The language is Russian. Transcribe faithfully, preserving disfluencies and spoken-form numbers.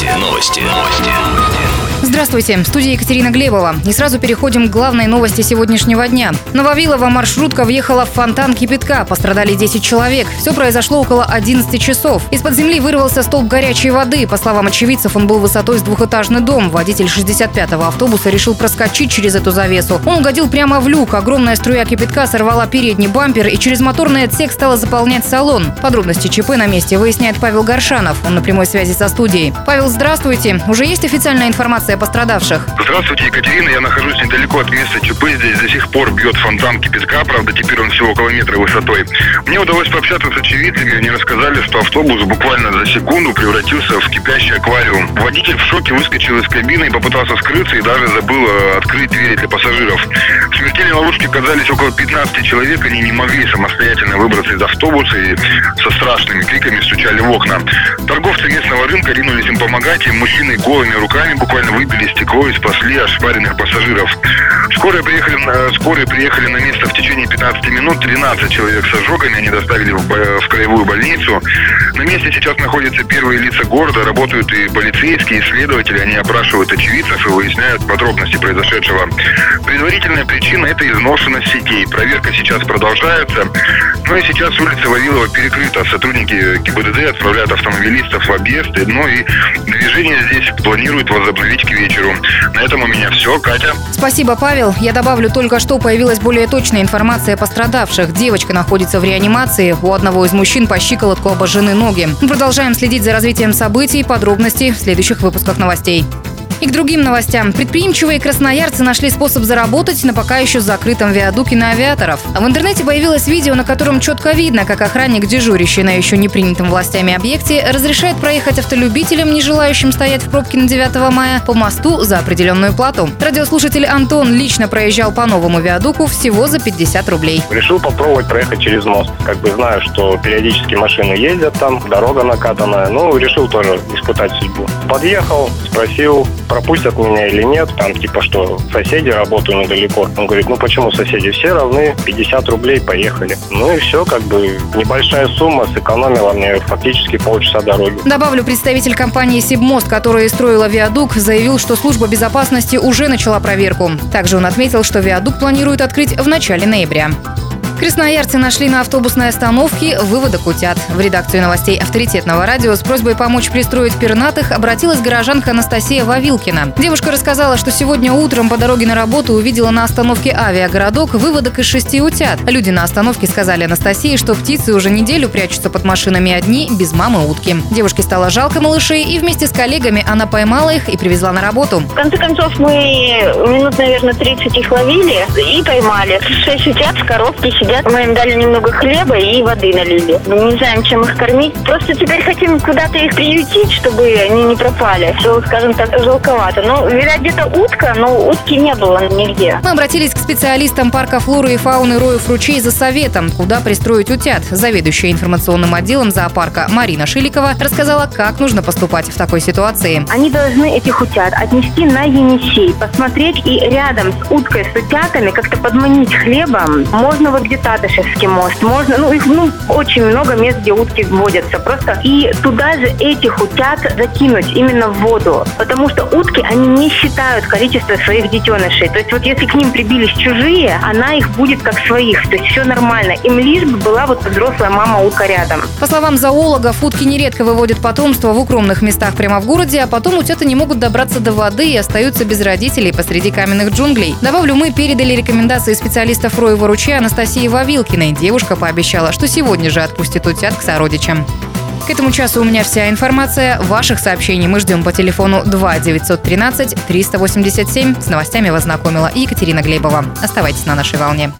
Новости. Новости. Здравствуйте, в студии Екатерина Глебова. И сразу переходим к главной новости сегодняшнего дня. На Вавилова маршрутка въехала в фонтан кипятка. Пострадали десять человек. Все произошло около одиннадцати часов. Из-под земли вырвался столб горячей воды. По словам очевидцев, он был высотой с двухэтажный дом. Водитель шестьдесят пятого автобуса решил проскочить через эту завесу. Он угодил прямо в люк. Огромная струя кипятка сорвала передний бампер и через моторный отсек стала заполнять салон. Подробности ЧП на месте выясняет Павел Горшанов. Он на прямой связи со студией. Павел, здравствуйте. Уже есть официальная информация о пострадавших? Здравствуйте, Екатерина. Я нахожусь недалеко от места ЧП. Здесь до сих пор бьет фонтан кипятка. Правда, теперь он всего около метра высотой. Мне удалось пообщаться с очевидцами. Они рассказали, что автобус буквально за секунду превратился в кипящий аквариум. Водитель в шоке выскочил из кабины и попытался скрыться, и даже забыл открыть двери для пассажиров. В смертельной ловушке оказались около пятнадцати человек. Они не могли самостоятельно выбраться из автобуса и со страшными криками стучали в окна. Торговцы местного рынка ринулись им помогать, и мужчины голыми руками буквально выбили стекло и спасли ошпаренных пассажиров. Скорые приехали, скорые приехали на место в течение пятнадцати минут. тринадцать человек с ожогами они доставили в, в краевую больницу. На месте сейчас находятся первые лица города, работают и полицейские, и следователи. Они опрашивают очевидцев и выясняют подробности произошедшего. Предварительная причина – это изношенность сетей. Проверка сейчас продолжается. Ну и сейчас улица Вавилова перекрыта. Сотрудники ГИБДД отправляют автомобилистов в объезд. Ну и движение здесь планируют возобновить к вечеру. На этом у меня все. Катя. Спасибо, Павел. Я добавлю, только что появилась более точная информация о пострадавших. Девочка находится в реанимации. У одного из мужчин по щиколотку обожжены ноги. Мы продолжаем следить за развитием событий. Подробности в следующих выпусках новостей. И к другим новостям. Предприимчивые красноярцы нашли способ заработать на пока еще закрытом виадуке на Авиаторов. А в интернете появилось видео, на котором четко видно, как охранник, дежурящий на еще не принятом властями объекте, разрешает проехать автолюбителям, не желающим стоять в пробке на девятого мая, по мосту за определенную плату. Радиослушатель Антон лично проезжал по новому виадуку всего за пятьдесят рублей. Решил попробовать проехать через мост. Как бы знаю, что периодически машины ездят там, дорога накатанная. Ну, решил тоже испытать судьбу. Подъехал, спросил, пропустят меня или нет, там типа что, соседи работают недалеко. Он говорит, ну почему соседи? Все равны, пятьдесят рублей, поехали. Ну и все, как бы небольшая сумма сэкономила мне фактически полчаса дороги. Добавлю, представитель компании «Сибмост», которая строила виадук, заявил, что служба безопасности уже начала проверку. Также он отметил, что виадук планируют открыть в начале ноября. Красноярцы нашли на автобусной остановке выводок утят. В редакцию новостей авторитетного радио с просьбой помочь пристроить пернатых обратилась горожанка Анастасия Вавилкина. Девушка рассказала, что сегодня утром по дороге на работу увидела на остановке «Авиагородок» выводок из шести утят. Люди на остановке сказали Анастасии, что птицы уже неделю прячутся под машинами одни, без мамы утки. Девушке стало жалко малышей, и вместе с коллегами она поймала их и привезла на работу. В конце концов, мы минут, наверное, тридцать их ловили и поймали. Шесть утят в коробке сидят. Мы им дали немного хлеба и воды налили. Мы не знаем, чем их кормить. Просто теперь хотим куда-то их приютить, чтобы они не пропали. Все, скажем так, жалковато. Ну, видать, где-то утка, но утки не было нигде. Мы обратились к специалистам парка флоры и фауны Роев ручей за советом, куда пристроить утят. Заведующая информационным отделом зоопарка Марина Шиликова рассказала, как нужно поступать в такой ситуации. Они должны этих утят отнести на Енисей, посмотреть и рядом с уткой, с утятами как-то подманить хлебом. Можно вот где-то Татышевский мост. Можно, ну, их ну, очень много мест, где утки водятся. Просто и туда же этих утят закинуть именно в воду. Потому что утки, они не считают количество своих детенышей. То есть вот если к ним прибились чужие, она их будет как своих. То есть все нормально. Им лишь бы была вот взрослая мама-утка рядом. По словам зоологов, утки нередко выводят потомство в укромных местах прямо в городе, а потом утята не могут добраться до воды и остаются без родителей посреди каменных джунглей. Добавлю, мы передали рекомендации специалистов Роева ручья Анастасии Вавилкиной. Девушка пообещала, что сегодня же отпустит утят к сородичам. К этому часу у меня вся информация. Ваших сообщений мы ждем по телефону два девятьсот тринадцать триста восемьдесят семь. С новостями вас знакомила Екатерина Глебова. Оставайтесь на нашей волне.